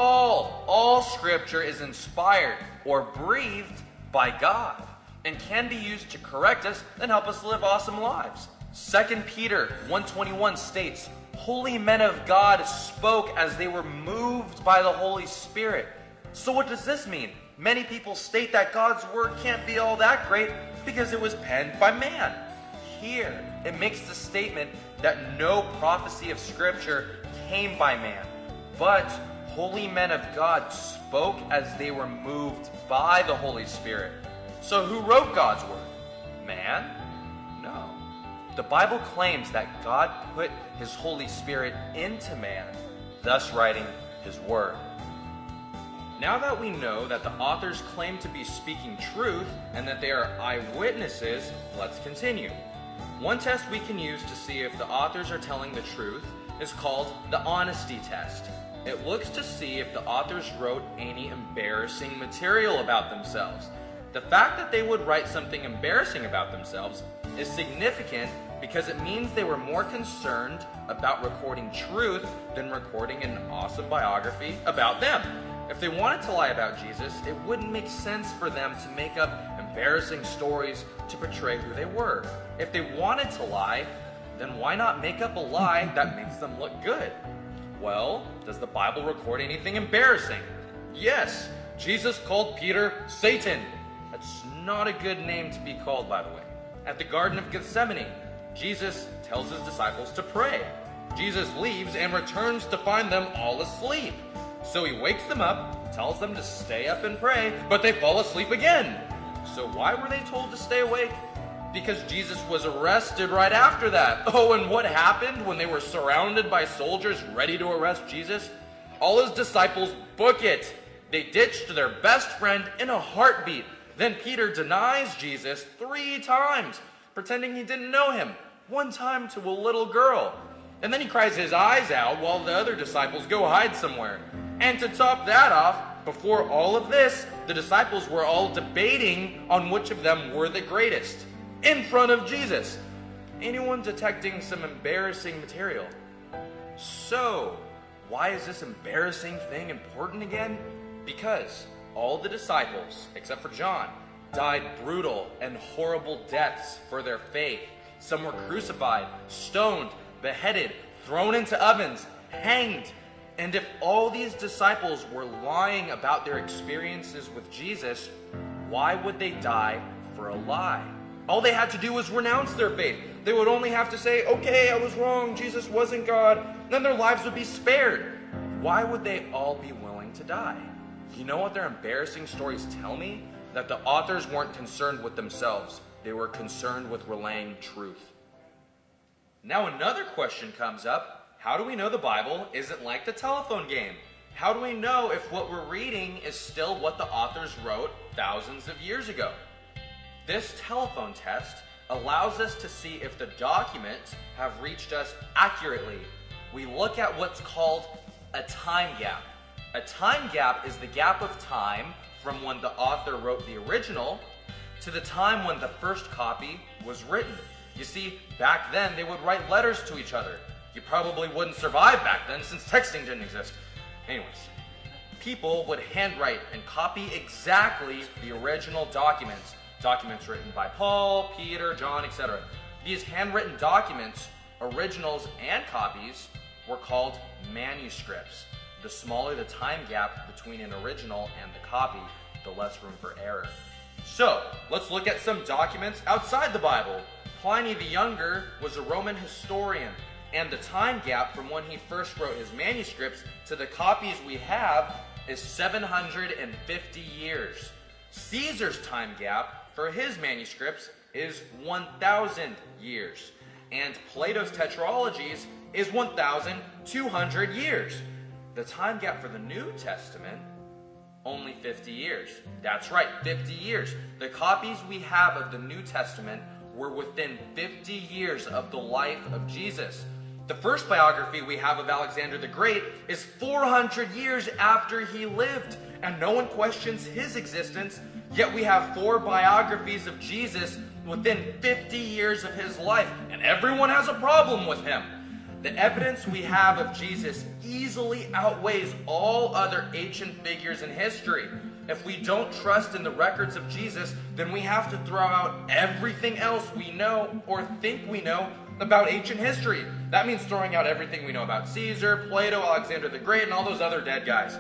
all Scripture is inspired or breathed by God and can be used to correct us and help us live awesome lives. 2 Peter 1:21 states, "Holy men of God spoke as they were moved by the Holy Spirit." So what does this mean? Many people state that God's word can't be all that great because it was penned by man. Here, it makes the statement that no prophecy of Scripture came by man, but holy men of God spoke as they were moved by the Holy Spirit. So who wrote God's word? Man? No. The Bible claims that God put his Holy Spirit into man, thus writing his word. Now that we know that the authors claim to be speaking truth and that they are eyewitnesses, let's continue. One test we can use to see if the authors are telling the truth is called the honesty test. It looks to see if the authors wrote any embarrassing material about themselves. The fact that they would write something embarrassing about themselves is significant because it means they were more concerned about recording truth than recording an awesome biography about them. If they wanted to lie about Jesus, it wouldn't make sense for them to make up embarrassing stories to portray who they were. If they wanted to lie, then why not make up a lie that makes them look good? Well, does the Bible record anything embarrassing? Yes, Jesus called Peter Satan. That's not a good name to be called, by the way. At the Garden of Gethsemane, Jesus tells his disciples to pray. Jesus leaves and returns to find them all asleep. So he wakes them up, tells them to stay up and pray, but they fall asleep again. So why were they told to stay awake? Because Jesus was arrested right after that. Oh, and what happened when they were surrounded by soldiers ready to arrest Jesus? All his disciples book it. They ditched their best friend in a heartbeat. Then Peter denies Jesus 3 times, pretending he didn't know him. One time to a little girl. And then he cries his eyes out while the other disciples go hide somewhere. And to top that off, before all of this, the disciples were all debating on which of them were the greatest, in front of Jesus. Anyone detecting some embarrassing material? So, why is this embarrassing thing important again? Because all the disciples, except for John, died brutal and horrible deaths for their faith. Some were crucified, stoned, beheaded, thrown into ovens, hanged. And if all these disciples were lying about their experiences with Jesus, why would they die for a lie? All they had to do was renounce their faith. They would only have to say, okay, I was wrong, Jesus wasn't God. Then their lives would be spared. Why would they all be willing to die? You know what their embarrassing stories tell me? That the authors weren't concerned with themselves. They were concerned with relaying truth. Now another question comes up. How do we know the Bible isn't like the telephone game? How do we know if what we're reading is still what the authors wrote thousands of years ago? This telephone test allows us to see if the documents have reached us accurately. We look at what's called a time gap. A time gap is the gap of time from when the author wrote the original to the time when the first copy was written. You see, back then they would write letters to each other. You probably wouldn't survive back then since texting didn't exist. Anyways, people would handwrite and copy exactly the original documents. Documents written by Paul, Peter, John, etc. These handwritten documents, originals and copies, were called manuscripts. The smaller the time gap between an original and the copy, the less room for error. So, let's look at some documents outside the Bible. Pliny the Younger was a Roman historian, and the time gap from when he first wrote his manuscripts to the copies we have is 750 years. Caesar's time gap for his manuscripts is 1,000 years, and Plato's tetralogies is 1,200 years. The time gap for the New Testament, only 50 years. That's right, 50 years. The copies we have of the New Testament were within 50 years of the life of Jesus. The first biography we have of Alexander the Great is 400 years after he lived, and no one questions his existence, yet we have 4 biographies of Jesus within 50 years of his life, and everyone has a problem with him. The evidence we have of Jesus easily outweighs all other ancient figures in history. If we don't trust in the records of Jesus, then we have to throw out everything else we know or think we know about ancient history. That means throwing out everything we know about Caesar, Plato, Alexander the Great, and all those other dead guys.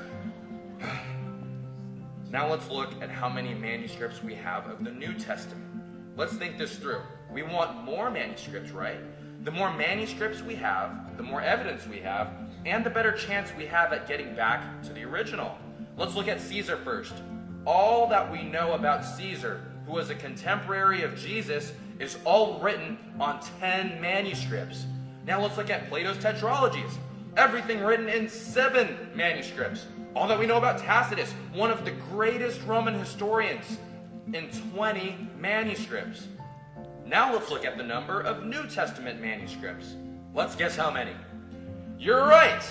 Now let's look at how many manuscripts we have of the New Testament. Let's think this through. We want more manuscripts, right? The more manuscripts we have, the more evidence we have, and the better chance we have at getting back to the original. Let's look at Caesar first. All that we know about Caesar, who was a contemporary of Jesus, is all written on 10 manuscripts. Now let's look at Plato's tetralogies. Everything written in 7 manuscripts. All that we know about Tacitus, one of the greatest Roman historians, in 20 manuscripts. Now let's look at the number of New Testament manuscripts. Let's guess how many. You're right!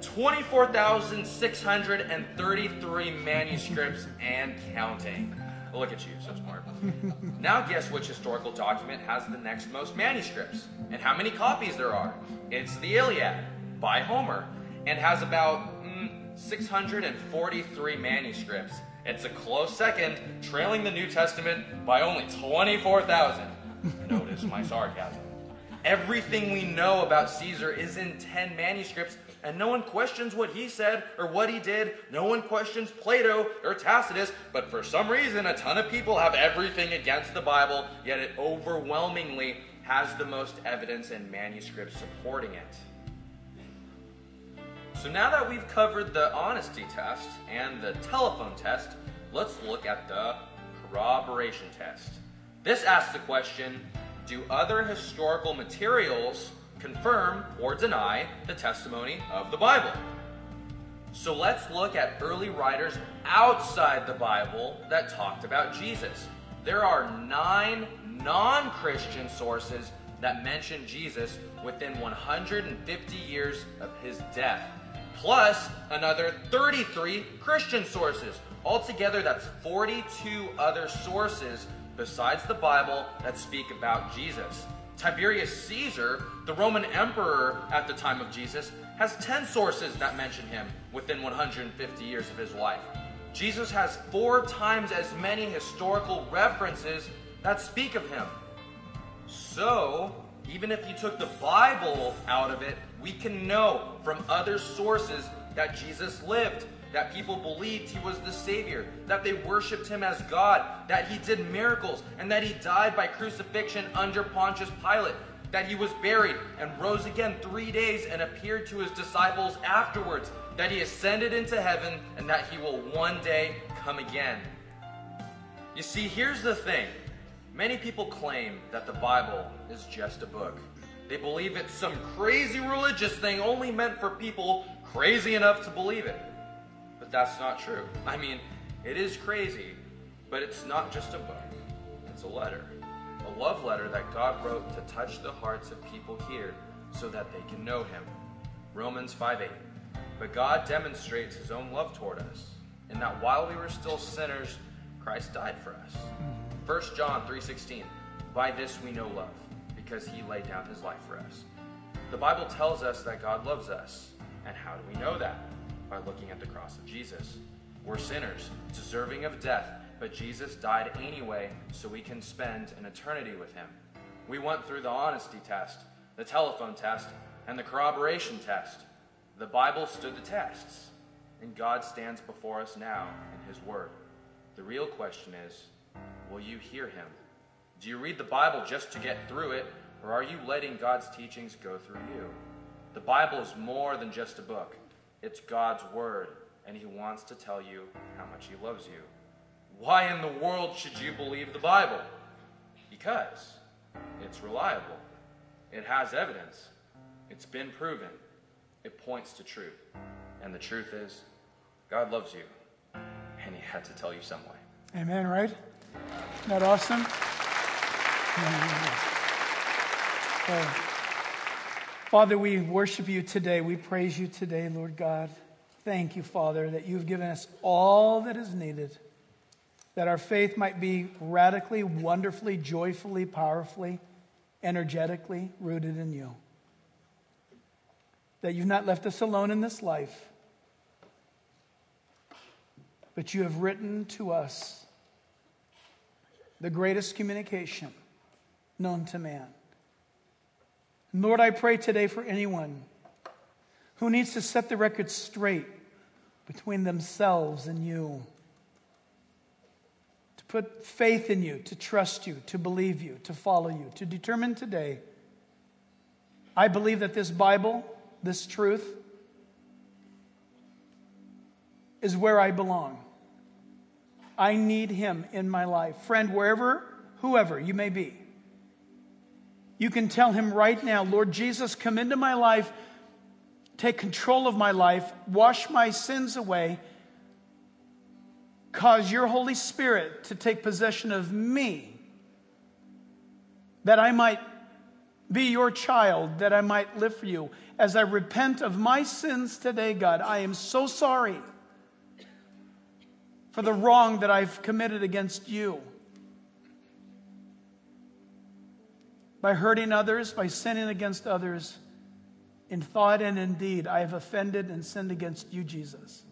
24,633 manuscripts and counting. Look at you, so smart. Now guess which historical document has the next most manuscripts, and how many copies there are. It's the Iliad, by Homer, and has about 643 manuscripts. It's a close second, trailing the New Testament by only 24,000. Notice my sarcasm. Everything we know about Caesar is in 10 manuscripts, and no one questions what he said or what he did. No one questions Plato or Tacitus, but for some reason a ton of people have everything against the Bible, yet it overwhelmingly has the most evidence and manuscripts supporting it. So now that we've covered the honesty test and the telephone test, let's look at the corroboration test. This asks the question, do other historical materials confirm or deny the testimony of the Bible? So let's look at early writers outside the Bible that talked about Jesus. There are 9 non-Christian sources that mention Jesus within 150 years of his death, plus another 33 Christian sources. Altogether, that's 42 other sources besides the Bible that speak about Jesus. Tiberius Caesar, the Roman emperor at the time of Jesus, has 10 sources that mention him within 150 years of his life. Jesus has 4 times as many historical references that speak of him. So, even if you took the Bible out of it, we can know from other sources that Jesus lived, that people believed he was the Savior, that they worshipped him as God, that he did miracles, and that he died by crucifixion under Pontius Pilate, that he was buried and rose again 3 days and appeared to his disciples afterwards, that he ascended into heaven, and that he will one day come again. You see, here's the thing. Many people claim that the Bible is just a book. They believe it's some crazy religious thing only meant for people crazy enough to believe it. But that's not true. I mean, it is crazy, but it's not just a book. It's a letter. A love letter that God wrote to touch the hearts of people here so that they can know him. Romans 5:8. But God demonstrates his own love toward us, in that while we were still sinners, Christ died for us. 1 John 3:16. By this we know love, because he laid down his life for us. The Bible tells us that God loves us. And how do we know that? By looking at the cross of Jesus. We're sinners, deserving of death, but Jesus died anyway so we can spend an eternity with him. We went through the honesty test, the telephone test, and the corroboration test. The Bible stood the tests, and God stands before us now in his word. The real question is, will you hear him? Do you read the Bible just to get through it, or are you letting God's teachings go through you? The Bible is more than just a book. It's God's word, and he wants to tell you how much he loves you. Why in the world should you believe the Bible? Because it's reliable. It has evidence. It's been proven. It points to truth. And the truth is, God loves you, and he had to tell you some way. Amen, right? Isn't that awesome? Father, we worship you today. We praise you today, Lord God. Thank you, Father, that you've given us all that is needed, that our faith might be radically, wonderfully, joyfully, powerfully, energetically rooted in you. That you've not left us alone in this life, but you have written to us the greatest communication known to man. Lord, I pray today for anyone who needs to set the record straight between themselves and you, to put faith in you, to trust you, to believe you, to follow you, to determine today, I believe that this Bible, this truth, is where I belong. I need him in my life. Friend, whoever you may be, you can tell him right now, Lord Jesus, come into my life, take control of my life, wash my sins away, cause your Holy Spirit to take possession of me, that I might be your child, that I might live for you. As I repent of my sins today, God, I am so sorry for the wrong that I've committed against you. By hurting others, by sinning against others, in thought and in deed, I have offended and sinned against you, Jesus.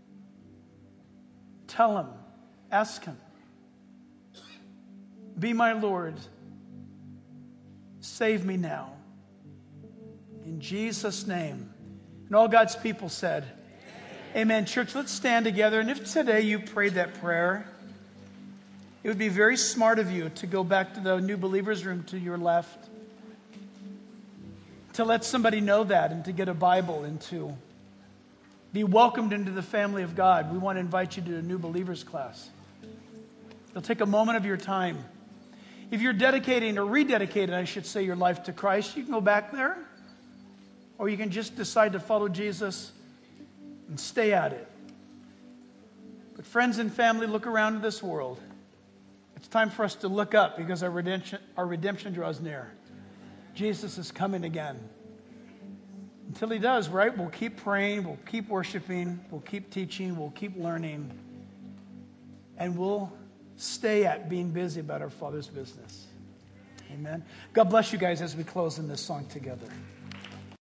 Tell him, ask him, be my Lord, save me now. In Jesus' name. And all God's people said, Amen. Church, let's stand together. And if today you prayed that prayer, it would be very smart of you to go back to the new believers room to your left, to let somebody know that, and to get a Bible, and to be welcomed into the family of God. We want to invite you to a new believers class. It'll take a moment of your time. If you're dedicating or rededicating, I should say, your life to Christ, you can go back there, or you can just decide to follow Jesus and stay at it. But friends and family, look around this world. It's time for us to look up, because our redemption draws near. Jesus is coming again. Until he does, right? We'll keep praying, we'll keep worshiping, we'll keep teaching, we'll keep learning, and we'll stay at being busy about our Father's business. Amen. God bless you guys as we close in this song together.